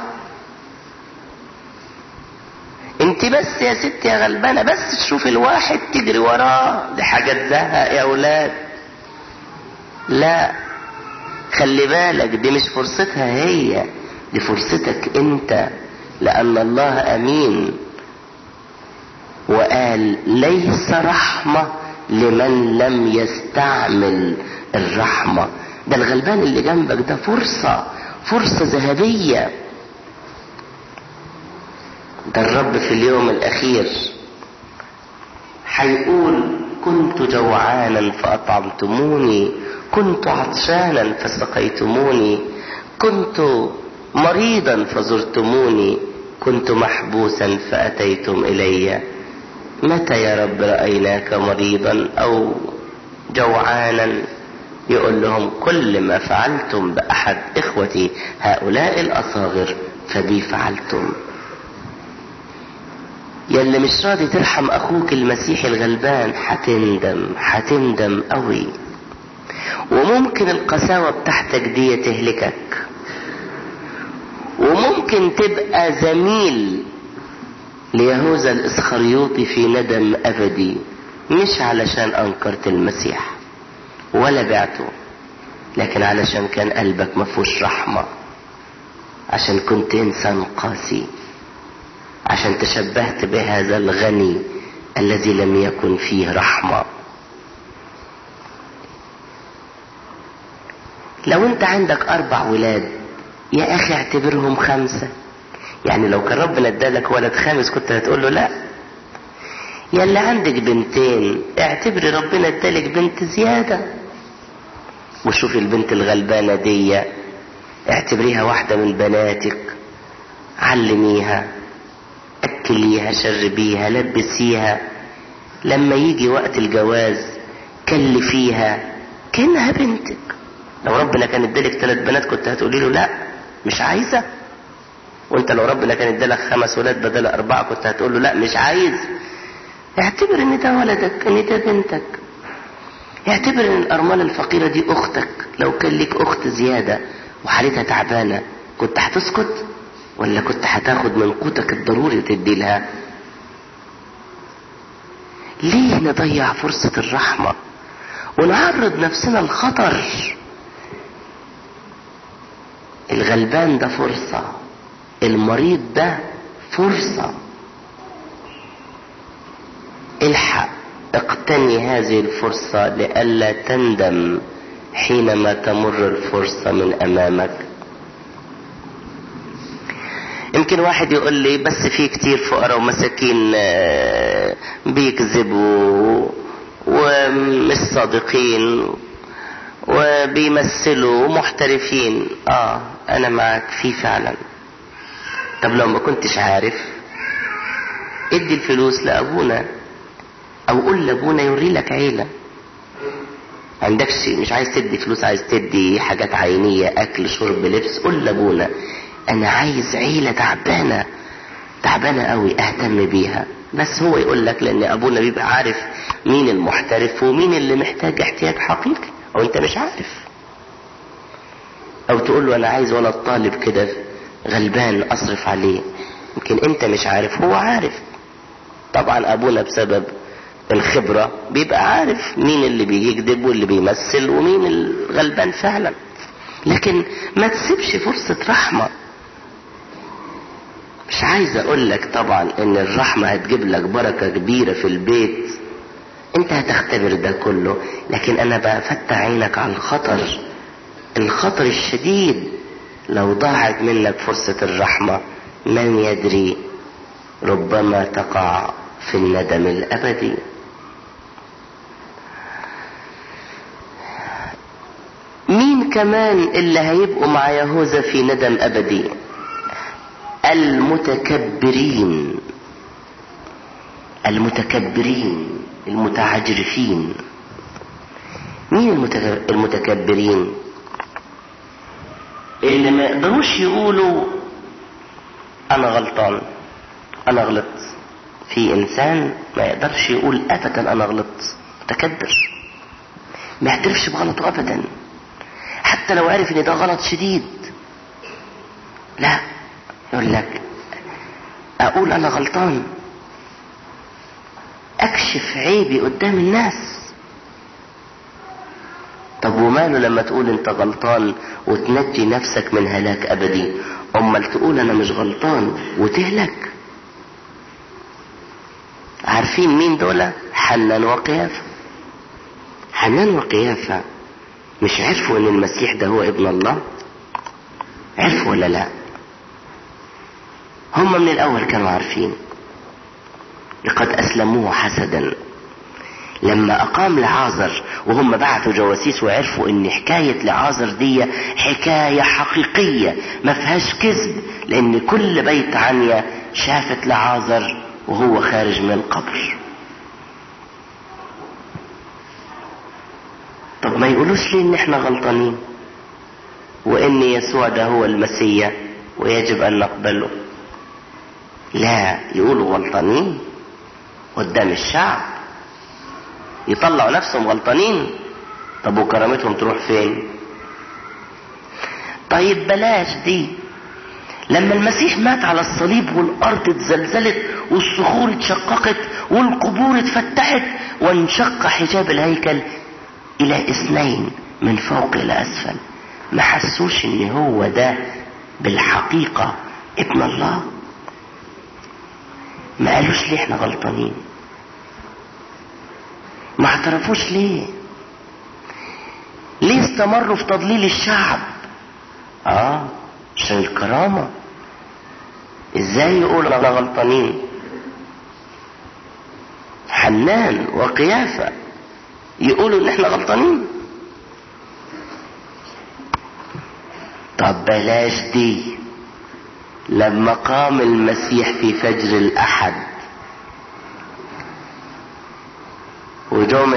انت بس يا ست يا غلبانة بس تشوف الواحد تجري وراه. دي حاجة تزهق يا اولاد. لا، خلي بالك، دي مش فرصتها هي، دي فرصتك انت، لان الله امين وقال ليس رحمة لمن لم يستعمل الرحمة. ده الغلبان اللي جنبك ده فرصة ذهبية. ده الرب في اليوم الاخير هيقول كنت جوعانا فاطعمتموني، كنت عطشانا فسقيتموني، كنت مريضا فزرتموني، كنت محبوسا فاتيتم الي. متى يا رب رأيناك مريضا او جوعانا؟ يقول لهم كل ما فعلتم بأحد إخوتي هؤلاء الأصاغر فبي فعلتم. يلي مش راضي ترحم أخوك المسيحي الغلبان هتندم قوي. وممكن القساوة بتاعتك دي تهلكك، وممكن تبقى زميل ليهوذا الإسخريوطي في ندم أبدي، مش علشان أنكرت المسيح ولا بعته، لكن علشان كان قلبك مفهوش رحمة، عشان كنت إنسان قاسي، عشان تشبهت بهذا الغني الذي لم يكن فيه رحمة. لو انت عندك 4 ولاد يا اخي اعتبرهم 5. يعني لو كان ربنا ادالك ولد 5 كنت هتقول له لا. يا اللي عندك 2 اعتبري ربنا ادالك بنت زيادة. وشوفي البنت الغلبانة دي اعتبريها واحدة من بناتك، علميها، اكليها، شربيها، لبسيها. لما يجي وقت الجواز كلفيها كأنها بنتك. لو ربنا كان ادالك 3 بنات كنت هتقولي له لا مش عايزة. وانت لو ربنا كان ادالك 5 ولاد بدل 4 كنت هتقول له لا مش عايز. اعتبر ان ده ولدك، ان ده بنتك. اعتبر ان الارملة الفقيرة دي اختك. لو كان ليك اخت زيادة وحالتها تعبانة كنت هتسكت ولا كنت هتاخد من قوتك الضروري تدي لها؟ ليه نضيع فرصة الرحمة ونعرض نفسنا للخطر؟ الغلبان ده فرصة، المريض ده فرصة. الحق اقتني هذه الفرصة لئلا تندم حينما تمر الفرصة من امامك. يمكن واحد يقول لي بس في كتير فقراء ومساكين بيكذبوا ومش صادقين وبيمثلوا ومحترفين. انا معك في فعلا. طب لو ما كنتش عارف ادي الفلوس لابونا او قول لابونا يوري لك عيلة. عندكش مش عايز تدي فلوس، عايز تدي حاجات عينية، اكل شرب لبس، قول لابونا انا عايز عيلة تعبانة قوي اهتم بيها. بس هو يقول لك لان ابونا بيبقى عارف مين المحترف ومين اللي محتاج احتياج حقيقي او انت مش عارف. او تقول له انا عايز ولد طالب كده غلبان اصرف عليه. يمكن انت مش عارف هو عارف. طبعا ابونا بسبب الخبرة بيبقى عارف مين اللي بيكذب واللي بيمثل ومين الغلبان فعلا. لكن ما تسيبش فرصة رحمة. مش عايز اقول لك طبعا ان الرحمة هتجيب لك بركة كبيرة في البيت، انت هتختبر ده كله، لكن انا بفتح عينك على الخطر الشديد. لو ضاعت منك فرصة الرحمة من يدري ربما تقع في الندم الابدي. مين كمان اللي هيبقوا مع يهوذا في ندم ابدي؟ المتكبرين، المتعجرفين. مين المتكبرين؟ اللي ما يقدروش يقولوا انا غلطان، انا غلطت. في انسان ما يقدرش يقول ابدا انا غلطت، متكبر، ما يعترفش بغلطه ابدا حتى لو عرف ان ده غلط شديد. لا، يقول لك اقول انا غلطان، اكشف عيبي قدام الناس. طب وماله لما تقول انت غلطان وتنجي نفسك من هلاك ابدي؟ امال تقول انا مش غلطان وتهلك. عارفين مين دول؟ حنان وقيافة. حنان وقيافة مش عرفوا ان المسيح ده هو ابن الله؟ عرفوا ولا لا؟ هم من الاول كانوا عارفين، لقد اسلموه حسدا. لما اقام لعازر وهم بعثوا جواسيس وعرفوا ان حكاية لعازر دي حكاية حقيقية ما فيهاش كذب، لان كل بيت عنيا شافت لعازر وهو خارج من القبر. طب ما يقولوش ليه ان احنا غلطانين وان يسوع ده هو المسيح ويجب ان نقبله؟ لا، يقولوا غلطانين قدام الشعب، يطلعوا نفسهم غلطانين. طب وكرامتهم تروح فين؟ طيب بلاش دي. لما المسيح مات على الصليب والارض اتزلزلت والصخور اتشققت والقبور اتفتحت وانشق حجاب الهيكل الى 2 من فوق الى اسفل، ما حسوش ان هو ده بالحقيقة ابن الله؟ ما قالوش ليه احنا غلطانين؟ ما اعترفوش ليه؟ ليه استمروا في تضليل الشعب؟ عشان الكرامة. ازاي يقولوا انا غلطانين؟ حنان وقيافة يقولوا ان احنا غلطانين؟ طب بلاش دي. لما قام المسيح في فجر الأحد وجوم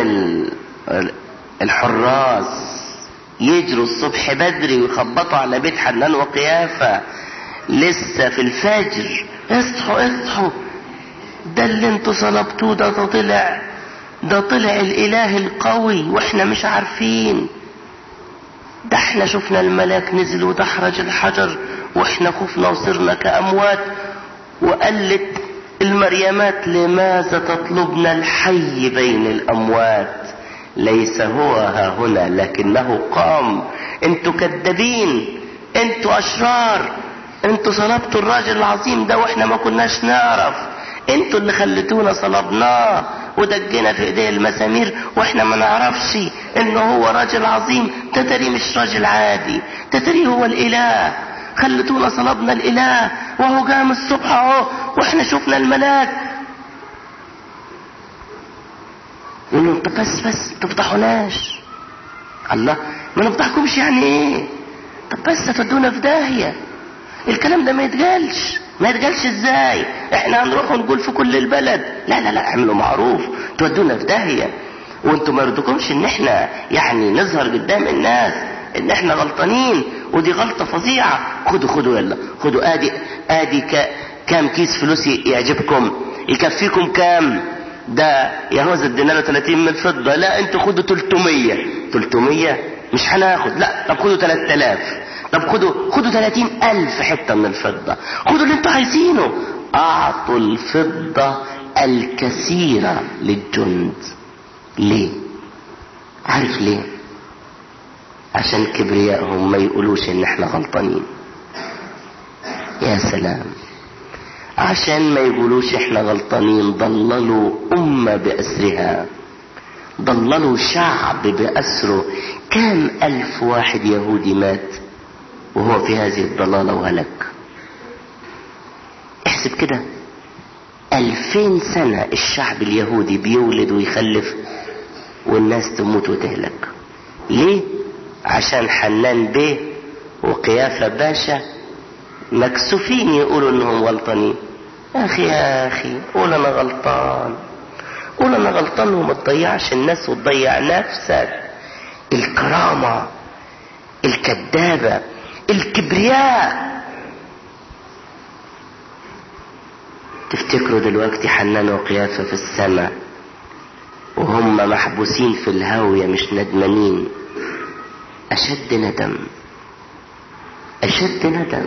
الحراس يجروا الصبح بدري ويخبطوا على بيت حنان وقيافة لسه في الفجر، اصحوا اصحوا، ده اللي انتوا صلبتوه ده طلع الإله القوي واحنا مش عارفين. ده احنا شفنا الملاك نزل ودحرج الحجر واحنا خفنا وصرنا كأموات. وقالت المريمات لماذا تطلبنا الحي بين الأموات؟ ليس هو ها هنا لكنه قام. انتوا كذابين، انتوا أشرار، انتوا صلبتوا الراجل العظيم ده واحنا ما كناش نعرف. انتوا اللي خلتونا صلبناه ودجنا في ايديه المسامير واحنا ما نعرفش انه هو راجل عظيم. تتري مش راجل عادي، تتري هو الاله. خلتونا صلبنا الاله وهو قام الصبح اهو واحنا شفنا الملاك. يقولوا انت بس تفضحوناش. الله، ما نفضحكمش يعني ايه؟ طب بس تودونا في داهية. الكلام ده ما يتقالش ازاي؟ احنا هنروح ونقول في كل البلد؟ لا اعملوا معروف، تودونا في داهية. وانتوا ما يرضكمش ان احنا يعني نظهر قدام الناس ان احنا غلطانين، ودي غلطة فظيعة. خدوا يلا خدوا، ادي كام كيس فلوس يعجبكم؟ يكفيكم كام؟ ده يهوذا ادينا له 30 من الفضة. لا انتوا خدوا 300 مش هناخد. لا طب خدوا 3000. طب خدوا 30,000 حتة من الفضة. خدوا اللي انتوا عايزينه. اعطوا الفضة الكثيرة للجند. ليه؟ عارف ليه؟ عشان كبريائهم ما يقولوش ان احنا غلطانين. يا سلام، عشان ما يقولوش احنا غلطانين ضللوا أمة بأسرها، ضللوا شعب بأسره. كام 1000 واحد يهودي مات وهو في هذه الضلالة وهلك. احسب كده، 2000 سنة الشعب اليهودي بيولد ويخلف والناس تموت وتهلك. ليه؟ عشان حنان بيه وقيافة باشا مكسوفين يقولوا انهم غلطانين. يا اخي قول انا غلطان وما تضيعش الناس وتضيع نفسك. الكرامة، الكذابة، الكبرياء. تفتكروا دلوقتي حنان وقيافة في السماء وهم محبوسين في الهاوية مش ندمانين؟ أشد ندم.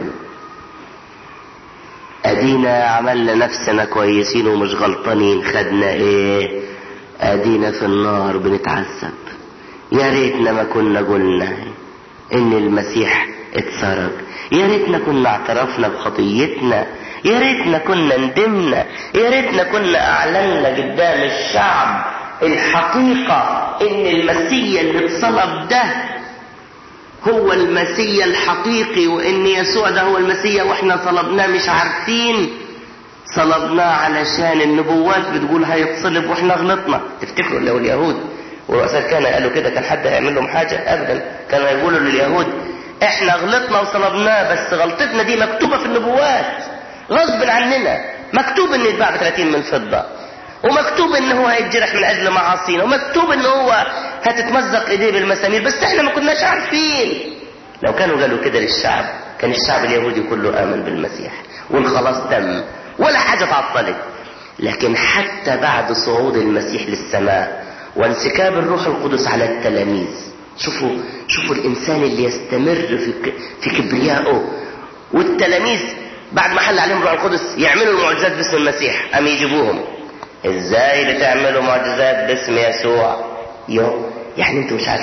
ادينا عملنا نفسنا كويسين ومش غلطانين، خدنا ايه؟ ادينا في النار بنتعذب. يا ريتنا ما كنا قلنا ان المسيح اتسرق، يا ريتنا كنا اعترفنا بخطيتنا، يا ريتنا كنا ندمنا، يا ريتنا كنا اعلنا قدام الشعب الحقيقة ان المسيح اللي اتصلب ده هو المسيح الحقيقي، وان يسوع ده هو المسيح واحنا صلبناه مش عارفين. صلبناه علشان النبوات بتقول هيتصلب واحنا غلطنا. تفتكروا لو اليهود ورؤساء كانوا قالوا كده كان حد هيعمل لهم حاجة؟ ابدا. كانوا يقولوا لليهود احنا غلطنا وصلبناه، بس غلطتنا دي مكتوبة في النبوات غصب عننا. مكتوب ان يتباع ب30 من فضة، ومكتوب ان هو هيتجرح من اجل معاصينا، ومكتوب ان هو هتتمزق ايديه بالمسامير، بس احنا ما كناش عارفين. لو كانوا قالوا كده للشعب كان الشعب اليهودي كله امن بالمسيح والخلاص تم ولا حاجة تعطلت. لكن حتى بعد صعود المسيح للسماء وانسكاب الروح القدس على التلاميذ، شوفوا الانسان اللي يستمر في كبريائه. والتلاميذ بعد ما حل عليهم الروح القدس يعملوا المعجزات باسم المسيح، ام يجيبوهم ازاي بتعملوا معجزات باسم يسوع؟ يعني انتوا مش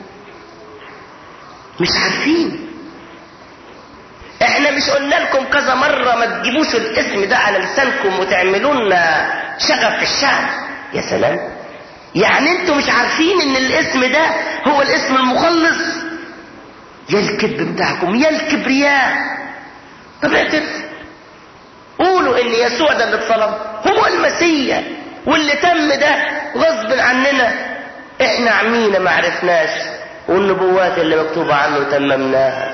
عارفين. احنا مش قلنا لكم كذا مرة ما تجيبوش الاسم ده على لسانكم وتعملوا لنا شغب في الشعب؟ يا سلام، يعني انتوا مش عارفين ان الاسم ده هو الاسم المخلص؟ يا الكذب بتاعكم، يا الكبرياء. طب اعترفوا، قولوا ان يسوع ده اللي اتصلب هو المسيح، واللي تم ده غصب عننا، احنا عمينا ما عرفناش، والنبوات اللي مكتوبة عنه تممناها،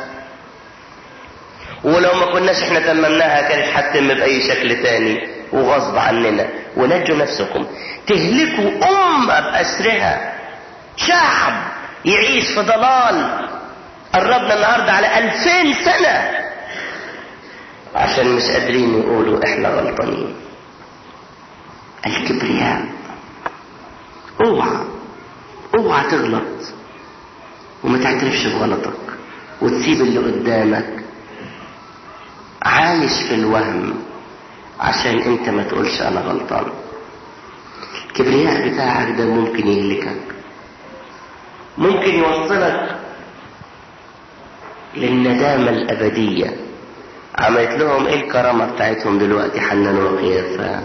ولو ما كناش احنا تممناها كانت هتتم بأي شكل تاني وغصب عننا. ونجوا نفسكم، تهلكوا أمة بأسرها، شعب يعيش في ضلال. قربنا النهاردة على 2000 سنة عشان مش قادرين يقولوا احنا غلطانين. الكبرياء. اوعى تغلط وما تعترفش بغلطك وتسيب اللي قدامك عايش في الوهم عشان انت ما تقولش انا غلطان. الكبرياء بتاعك ده ممكن يهلكك، ممكن يوصلك للندامة الأبدية. عملت لهم ايه الكرامة بتاعتهم دلوقتي حنان وقيافة؟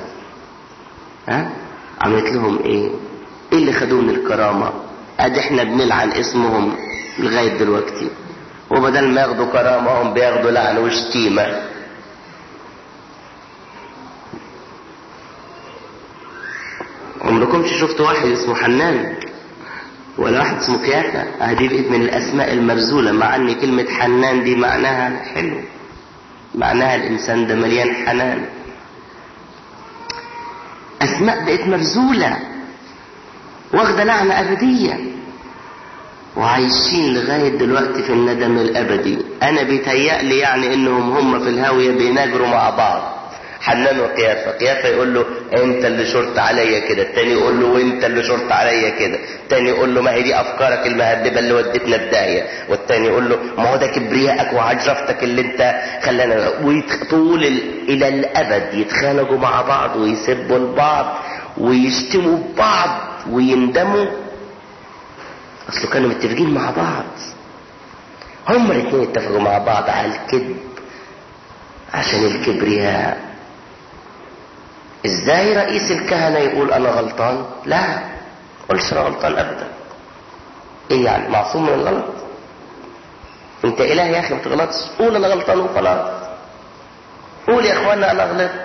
عملت لهم ايه اللي خدوه من الكرامة؟ ادي احنا بنلعن اسمهم لغاية دلوقتي، وبدل ما ياخدوا كرامة هم بياخدوا لعن وشتيمة. عمركمش شفتوا واحد اسمه حنان ولا واحد اسمه قيافة؟ هذه بقت من الاسماء المرزولة، مع ان كلمة حنان دي معناها حلو، معناها الانسان ده مليان حنان. اسماء بقت مرزولة واخدة لعنة ابدية، وعايشين لغاية دلوقتي في الندم الابدي. انا بيتهيألي يعني انهم هم في الهاوية بيناجروا مع بعض، حنان وقيافة. قيافة يقول له انت اللي شرط عليا كده، التاني يقول له وانت اللي شرط عليا كده، التاني يقول له ما هي دي افكارك المهببة اللي ودتنا بداية، والتاني يقول له ما هو ده كبريائك وعجرفتك اللي انت خلانا. وطول الى الابد يتخانقوا مع بعض ويسبوا البعض ويشتموا بعض ويندموا، اصله كانوا متفقين مع بعض. هم الاثنين اتفقوا مع بعض على الكذب عشان الكبرياء. ازاي رئيس الكهنة يقول انا غلطان؟ لا، قلش انا غلطان ابدا. ايه يعني معصوم من الغلط؟ انت اله يا اخي ما تغلطش، قول انا غلطان وخلاص. قول يا اخوانا انا غلطت.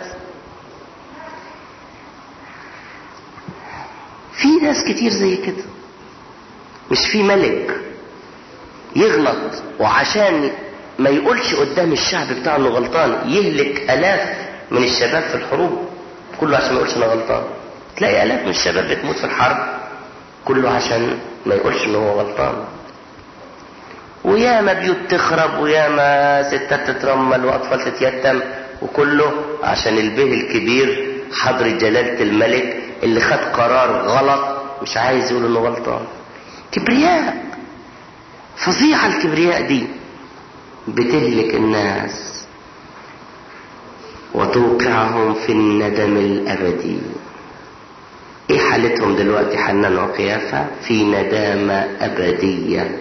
في ناس كتير زي كده. مش في ملك يغلط وعشان ما يقولش قدام الشعب بتاعه انه غلطان يهلك الاف من الشباب في الحروب، كله عشان ما يقولش انه غلطان. تلاقي الاف من الشباب بتموت في الحرب كله عشان ما يقولش انه هو غلطان. وياما بيوت تخرب وياما ستات تترمل واطفال تتيتم، وكله عشان البيه الكبير حضر جلالة الملك اللي خد قرار غلط مش عايز يقول انه غلطان. كبرياء فظيعة. الكبرياء دي بتهلك الناس وتوقعهم في الندم الابدي. ايه حالتهم دلوقتي حنان وقيافة؟ في ندامة ابدية،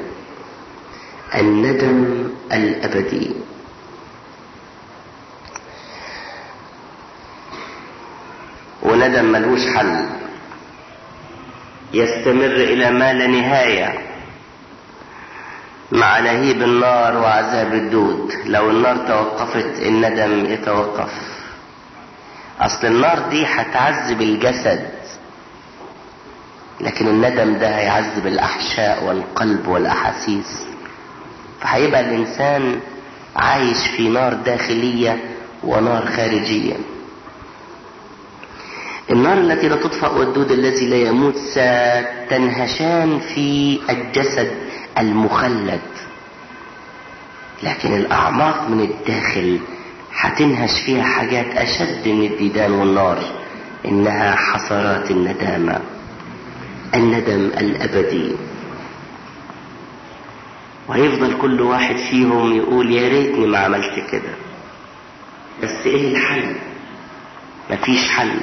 الندم الابدي. وندم ملوش حل، يستمر الى ما لا نهاية مع لهيب النار وعذاب الدود. لو النار توقفت الندم يتوقف. اصل النار دي هتعذب الجسد، لكن الندم ده هيعذب الاحشاء والقلب والاحاسيس، فهيبقى الانسان عايش في نار داخلية ونار خارجية. النار التي لا تطفأ والدود الذي لا يموت ستنهشان في الجسد المخلد، لكن الأعماق من الداخل هتنهش فيها حاجات أشد من الديدان والنار، إنها حصرات الندامة، الندم الأبدي. وهيفضل كل واحد فيهم يقول يا ريتني ما عملت كده. بس إيه الحل؟ مفيش حل.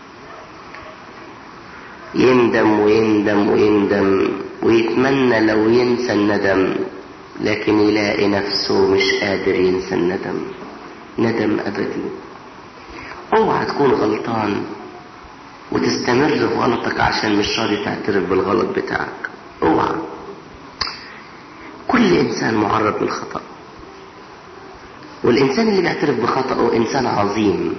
يندم ويندم ويندم ويتمنى لو ينسى الندم، لكن يلاقي نفسه مش قادر ينسى الندم. ندم أبدي. اوعى تكون غلطان وتستمر في غلطك عشان مش راضي تعترف بالغلط بتاعك. اوعى. كل انسان معرض للخطأ، والانسان اللي بيعترف بخطأه انسان عظيم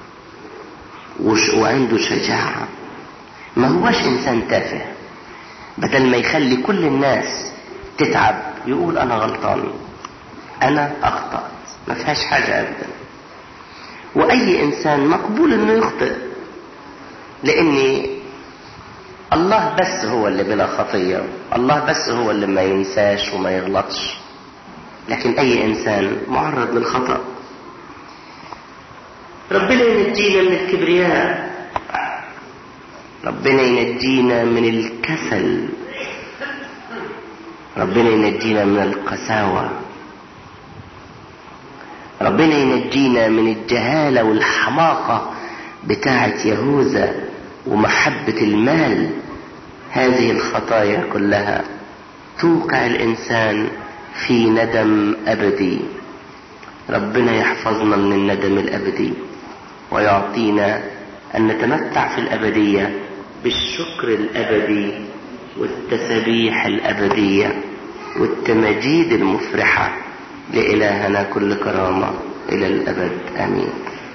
وعنده شجاعة، ما هوش انسان تافه. بدل ما يخلي كل الناس تتعب يقول انا غلطان، انا اخطأت، ما فيهاش حاجة ابدا. واي انسان مقبول انه يخطئ، لان الله بس هو اللي بلا خطية، الله بس هو اللي ما ينساش وما يغلطش، لكن اي انسان معرض للخطأ. ربنا ينجينا من الكبرياء، ربنا ينجينا من الكسل، ربنا ينجينا من القساوة، ربنا ينجينا من الجهالة والحماقة بتاعة يهوذا ومحبة المال. هذه الخطايا كلها توقع الإنسان في ندم أبدي. ربنا يحفظنا من الندم الأبدي ويعطينا أن نتمتع في الأبدية بالشكر الأبدي والتسبيح الأبدية والتمجيد المفرحة. لإلهنا كل كرامة إلى الأبد، آمين.